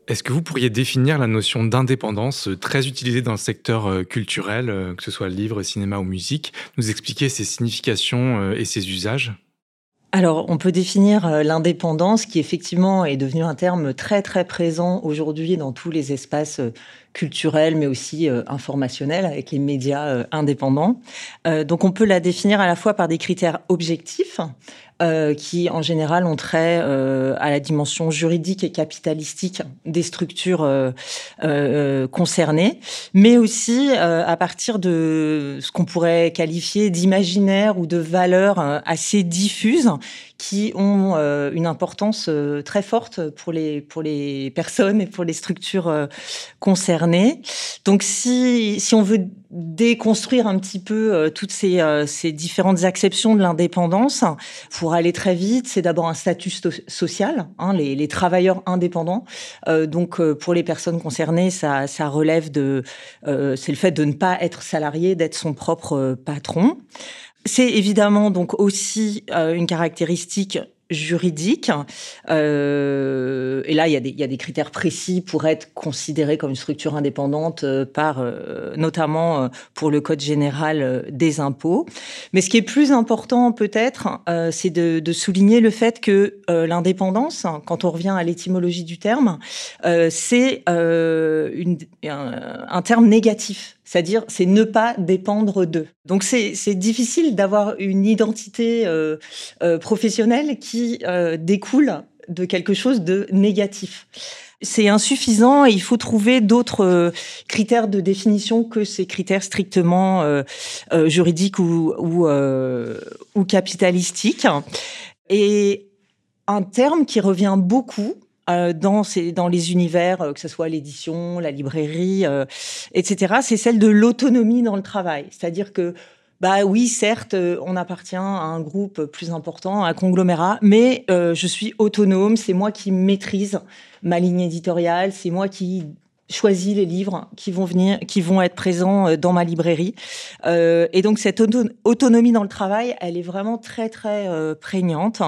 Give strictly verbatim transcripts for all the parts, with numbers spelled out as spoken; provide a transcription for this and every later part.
Est-ce que vous pourriez définir la notion d'indépendance, heu, très utilisée dans le secteur, heu, culturel, heu, que ce soit livre, cinéma ou musique, nous expliquer ses significations, heu, et ses usages? Alors, on peut définir, heu, l'indépendance qui effectivement est devenu un terme très, très présent aujourd'hui dans tous les espaces, heu, culturels, mais aussi, heu, informationnels avec les médias, heu, indépendants. Heu, donc on peut la définir à la fois par des critères objectifs, heu, qui en général ont trait, heu, à la dimension juridique et capitalistique des structures, heu heu heu, concernées, mais aussi, heu, à partir de ce qu'on pourrait qualifier d'imaginaire ou de valeurs, heu, assez diffuses qui ont, heu, une importance, heu, très forte pour les pour les personnes et pour les structures, heu, concernées. Donc si si on veut déconstruire un petit peu, heu, toutes ces, heu, ces différentes acceptions de l'indépendance, pour aller très vite, c'est d'abord un statut sto social, hein, les les travailleurs indépendants. Heu, donc heu, pour les personnes concernées, ça ça relève de, heu, c'est le fait de ne pas être salarié, d'être son propre, heu, patron. C'est évidemment donc aussi, heu, une caractéristique juridique, heu et là, il y a des il y a des critères précis pour être considéré comme une structure indépendante, heu, par, heu, notamment, heu, pour le code général, heu, des impôts. Mais ce qui est plus important peut-être, heu, c'est de de souligner le fait que, heu, l'indépendance, quand on revient à l'étymologie du terme, heu, c'est, heu, une un un terme négatif. C'est-à-dire, c'est ne pas dépendre d'eux. Donc c'est c'est difficile d'avoir une identité, heu heu, professionnelle qui, heu, découle de quelque chose de négatif. C'est insuffisant et il faut trouver d'autres, heu, critères de définition que ces critères strictement, heu heu, juridiques ou ou, heu, ou capitalistiques. Et un terme qui revient beaucoup, heu, dans ces dans les univers, heu, que ce soit l'édition, la librairie, heu, et cetera, c'est celle de l'autonomie dans le travail. C'est-à-dire que, bah, oui, certes, heu, on appartient à un groupe plus important, à un conglomérat, mais heu, je suis autonome, c'est moi qui maîtrise ma ligne éditoriale, c'est moi qui choisis les livres qui vont venir qui vont être présents, heu, dans ma librairie. Heu et donc cette auto autonomie dans le travail, elle est vraiment très, très, heu, prégnante.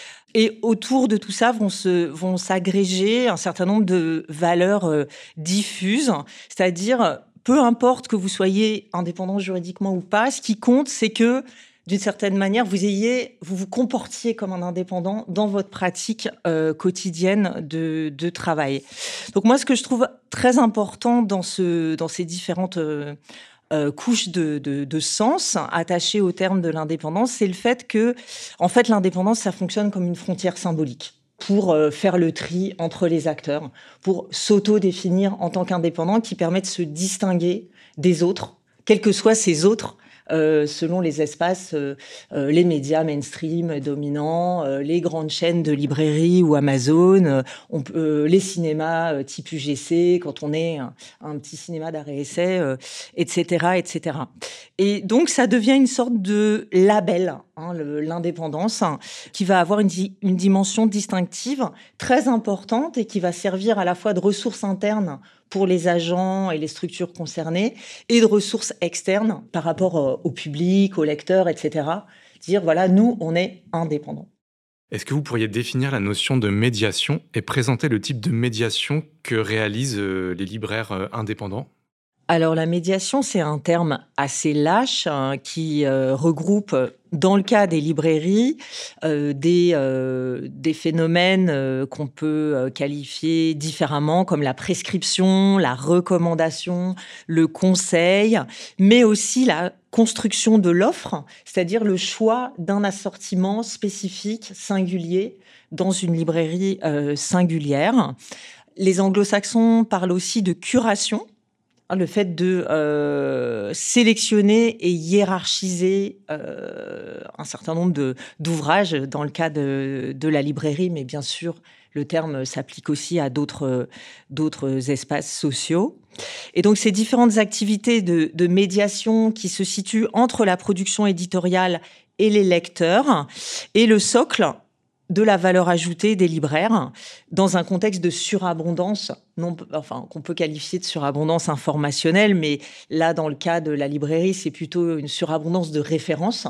Et autour de tout ça vont se vont s'agréger un certain nombre de valeurs, heu, diffuses. C'est-à-dire, peu importe que vous soyez indépendant juridiquement ou pas, ce qui compte, c'est que, d'une certaine manière, vous ayez vous vous comportiez comme un indépendant dans votre pratique, heu, quotidienne de de travail. Donc moi, ce que je trouve très important dans ce dans ces différentes, heu heu, couches de de de sens attachées au terme de l'indépendance, c'est le fait que, en fait, l'indépendance, ça fonctionne comme une frontière symbolique pour, heu, faire le tri entre les acteurs, pour s'auto-définir en tant qu'indépendant qui permet de se distinguer des autres, quels que soient ces autres, heu, selon les espaces, heu heu, les médias mainstream dominants, heu, les grandes chaînes de librairie ou Amazon, heu, on peut les cinémas, heu, type U G C, quand on est un un petit cinéma d'arrêt-essai, heu, et cetera, et cetera. Et donc ça devient une sorte de label, hein, le l'indépendance, hein, qui va avoir une di une dimension distinctive très importante et qui va servir à la fois de ressources internes pour les agents et les structures concernées et de ressources externes par rapport, heu, au public, aux lecteurs, et cetera. Dire: «Voilà, nous, on est indépendants». Est-ce que vous pourriez définir la notion de médiation et présenter le type de médiation que réalisent, heu, les libraires, heu, indépendants? Alors la médiation, c'est un terme assez lâche, hein, qui, heu, regroupe, heu, dans le cas des librairies, heu, des, heu, des phénomènes, heu, qu'on peut, heu, qualifier différemment comme la prescription, la recommandation, le conseil, mais aussi la construction de l'offre, c'est-à-dire le choix d'un assortiment spécifique, singulier, dans une librairie, heu, singulière. Les anglo-saxons parlent aussi de curation. Ah, le fait de, heu, sélectionner et hiérarchiser, heu, un certain nombre de d'ouvrages dans le cas de de la librairie, mais bien sûr, le terme s'applique aussi à d'autres, d'autres espaces sociaux. Et donc ces différentes activités de de médiation qui se situent entre la production éditoriale et les lecteurs et le socle de la valeur ajoutée des libraires dans un contexte de surabondance, non p enfin, qu'on peut qualifier de surabondance informationnelle, mais là, dans le cas de la librairie, c'est plutôt une surabondance de références.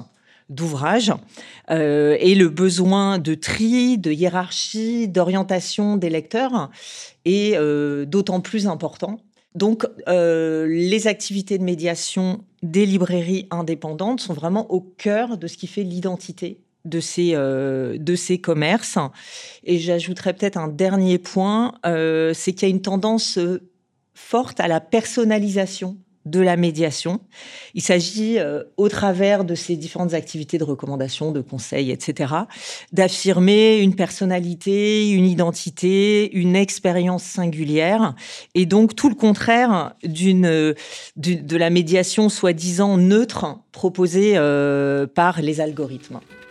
d'ouvrages euh, et le besoin de tri, de hiérarchie, d'orientation des lecteurs est euh, d'autant plus important. Donc, euh, les activités de médiation des librairies indépendantes sont vraiment au cœur de ce qui fait l'identité de ces, euh, de ces commerces. Et j'ajouterais peut-être un dernier point, euh, c'est qu'il y a une tendance euh, forte à la personnalisation de la médiation. Il s'agit, euh, au travers de ces différentes activités de recommandation, de conseils, et cetera, d'affirmer une personnalité, une identité, une expérience singulière, et donc tout le contraire d'une, d'une de la médiation soi-disant neutre proposée euh, par les algorithmes.